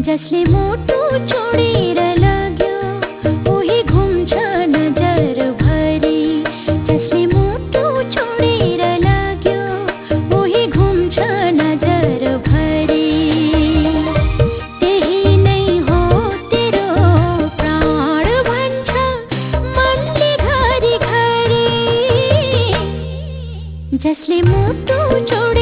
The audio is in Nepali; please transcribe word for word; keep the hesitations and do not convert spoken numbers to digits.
जसले मुटु छोडेर लाग्यो उही घुम्छ नजर भरी। जसले मुटु छोडेर लाग्यो उही घुम्छ नजर भरी। त्यही नै हो तेरो प्राण भन्छ मनले घरी घरी। जसले मुटु छोडेर